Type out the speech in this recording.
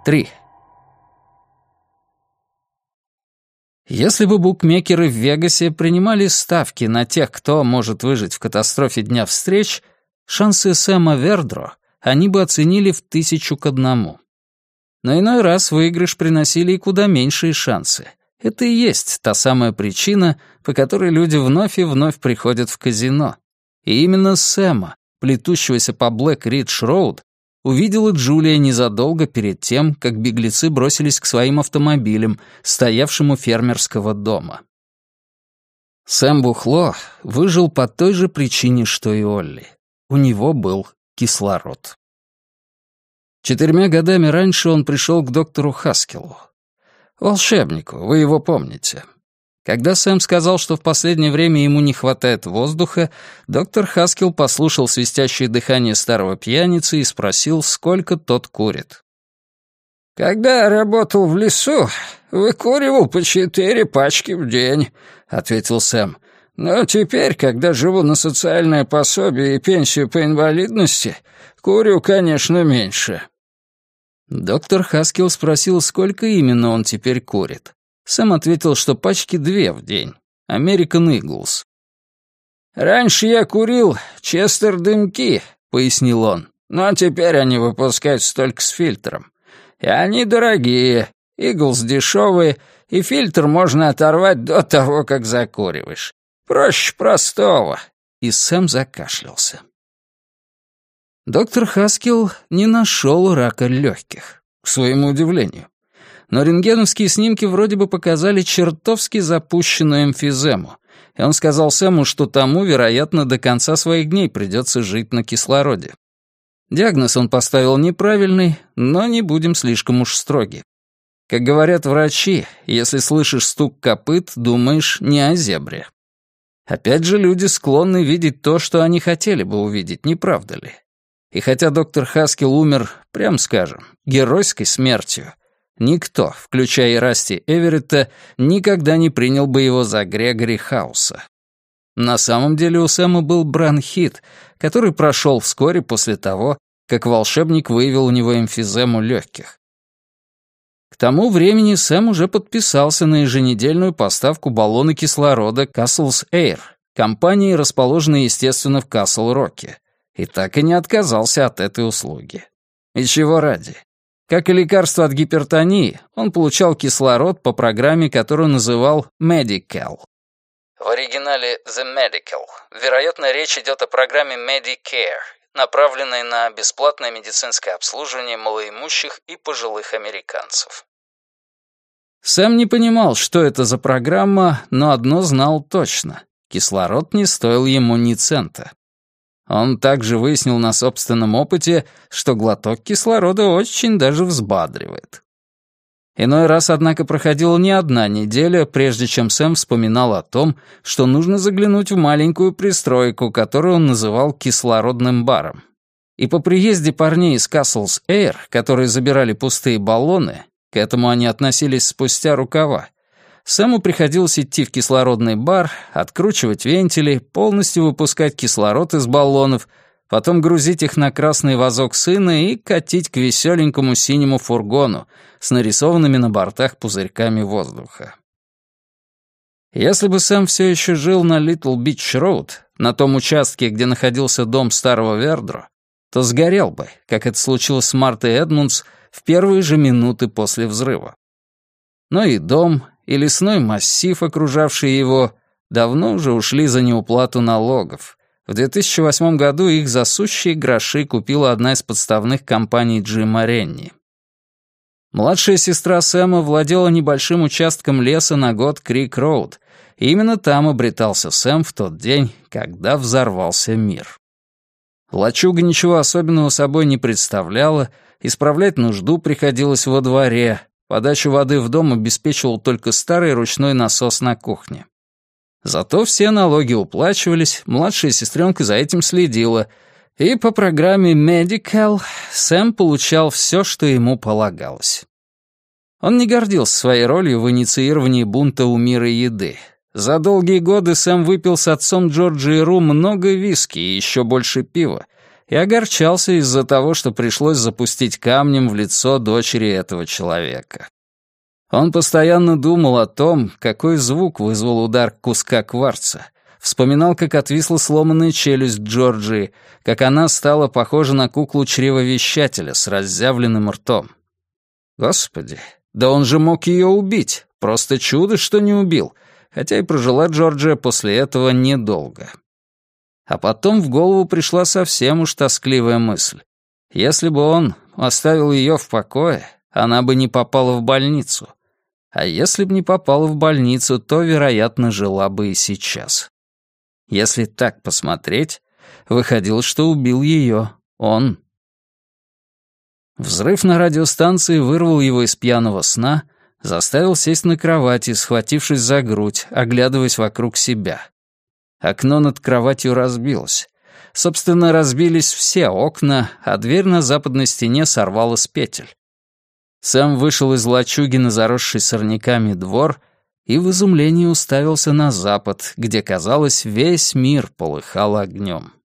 3. Если бы букмекеры в Вегасе принимали ставки на тех, кто может выжить в катастрофе дня встреч, шансы Сэма Вердро они бы оценили в 1000 к 1. Но иной раз выигрыш приносили и куда меньшие шансы. Это и есть та самая причина, по которой люди вновь и вновь приходят в казино. И именно Сэма, плетущегося по Блэк-Ридж-Роуд, увидела Джулия незадолго перед тем, как беглецы бросились к своим автомобилям, стоявшим у фермерского дома. Сэм Бухло выжил по той же причине, что и Олли. У него был кислород. 4 годами раньше он пришел к доктору Хаскеллу. Волшебнику, вы его помните. Когда Сэм сказал, что в последнее время ему не хватает воздуха, доктор Хаскелл послушал свистящее дыхание старого пьяницы и спросил, сколько тот курит. «Когда я работал в лесу, выкуривал по 4 пачки в день», — ответил Сэм. «Но теперь, когда живу на социальное пособие и пенсию по инвалидности, курю, конечно, меньше». Доктор Хаскелл спросил, сколько именно он теперь курит. Сэм ответил, что пачки 2 в день. American Eagles. «Раньше я курил Честер дымки», — пояснил он. «Но теперь они выпускаются только с фильтром. И они дорогие, Eagles дешевые, и фильтр можно оторвать до того, как закуриваешь. Проще простого». И Сэм закашлялся. Доктор Хаскелл не нашел рака легких, к своему удивлению. Но рентгеновские снимки вроде бы показали чертовски запущенную эмфизему, и он сказал Сэму, что тому, вероятно, до конца своих дней придется жить на кислороде. Диагноз он поставил неправильный, но не будем слишком уж строги. Как говорят врачи, если слышишь стук копыт, думаешь не о зебре. Опять же, люди склонны видеть то, что они хотели бы увидеть, не правда ли? И хотя доктор Хаскелл умер, прям скажем, геройской смертью, никто, включая и Расти Эверетта, никогда не принял бы его за Грегори Хауса. На самом деле у Сэма был бронхит, который прошел вскоре после того, как волшебник выявил у него эмфизему легких. К тому времени Сэм уже подписался на еженедельную поставку баллона кислорода Castle's Air, компании, расположенной, естественно, в Касл-Роке, и так и не отказался от этой услуги. И чего ради? Как и лекарство от гипертонии, он получал кислород по программе, которую называл Medical. В оригинале The Medical. Вероятно, речь идет о программе Medicare, направленной на бесплатное медицинское обслуживание малоимущих и пожилых американцев. Сэм не понимал, что это за программа, но одно знал точно — кислород не стоил ему ни цента. Он также выяснил на собственном опыте, что глоток кислорода очень даже взбадривает. Иной раз, однако, проходила не одна неделя, прежде чем Сэм вспоминал о том, что нужно заглянуть в маленькую пристройку, которую он называл кислородным баром. И по приезде парней из Castle's Air, которые забирали пустые баллоны, к этому они относились спустя рукава, Сэму приходилось идти в кислородный бар, откручивать вентили, полностью выпускать кислород из баллонов, потом грузить их на красный вазок сына и катить к веселенькому синему фургону с нарисованными на бортах пузырьками воздуха. Если бы Сэм все еще жил на Литл Бич Роуд, на том участке, где находился дом старого Вердро, то сгорел бы, как это случилось с Мартой Эдмундс в первые же минуты после взрыва. Но и дом, и лесной массив, окружавший его, давно уже ушли за неуплату налогов. В 2008 году их за сущие гроши купила одна из подставных компаний Джима Ренни. Младшая сестра Сэма владела небольшим участком леса на Гот-Крик-Роуд, и именно там обретался Сэм в тот день, когда взорвался мир. Лачуга ничего особенного собой не представляла, исправлять нужду приходилось во дворе, подачу воды в дом обеспечивал только старый ручной насос на кухне. Зато все налоги уплачивались, младшая сестренка за этим следила, и по программе Medical Сэм получал все, что ему полагалось. Он не гордился своей ролью в инициировании бунта у мира еды. За долгие годы Сэм выпил с отцом Джорджи и Ру много виски и еще больше пива, и огорчался из-за того, что пришлось запустить камнем в лицо дочери этого человека. Он постоянно думал о том, какой звук вызвал удар куска кварца, вспоминал, как отвисла сломанная челюсть Джорджии, как она стала похожа на куклу-чревовещателя с разъявленным ртом. Господи, да он же мог ее убить, просто чудо, что не убил, хотя и прожила Джорджия после этого недолго. А потом в голову пришла совсем уж тоскливая мысль. Если бы он оставил ее в покое, она бы не попала в больницу. А если бы не попала в больницу, то, вероятно, жила бы и сейчас. Если так посмотреть, выходило, что убил ее он. Взрыв на радиостанции вырвал его из пьяного сна, заставил сесть на кровати, схватившись за грудь, оглядываясь вокруг себя. Окно над кроватью разбилось. Собственно, разбились все окна, а дверь на западной стене сорвала с петель. Сэм вышел из лачуги на заросший сорняками двор и в изумлении уставился на запад, где, казалось, весь мир полыхал огнем.